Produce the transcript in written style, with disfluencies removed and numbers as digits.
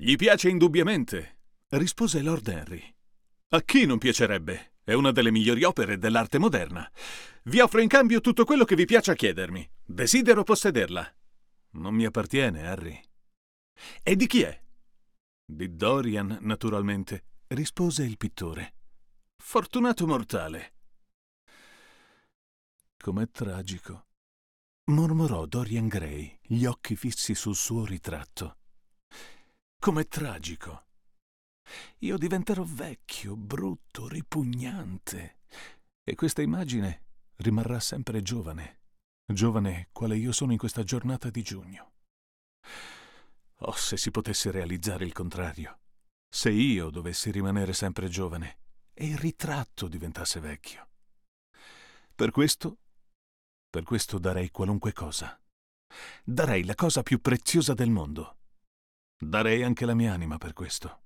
Gli piace indubbiamente, rispose Lord Henry. A chi non piacerebbe? È una delle migliori opere dell'arte moderna. Vi offro in cambio tutto quello che vi piace chiedermi. Desidero possederla. Non mi appartiene, Harry. E di chi è? Di Dorian, naturalmente, rispose il pittore. Fortunato mortale. Com'è tragico, mormorò Dorian Gray, gli occhi fissi sul suo ritratto. Com'è tragico. Io diventerò vecchio, brutto, ripugnante, e questa immagine rimarrà sempre giovane, giovane quale io sono in questa giornata di giugno. Oh, se si potesse realizzare il contrario, se io dovessi rimanere sempre giovane e il ritratto diventasse vecchio. Per questo darei qualunque cosa. Darei la cosa più preziosa del mondo. Darei anche la mia anima per questo.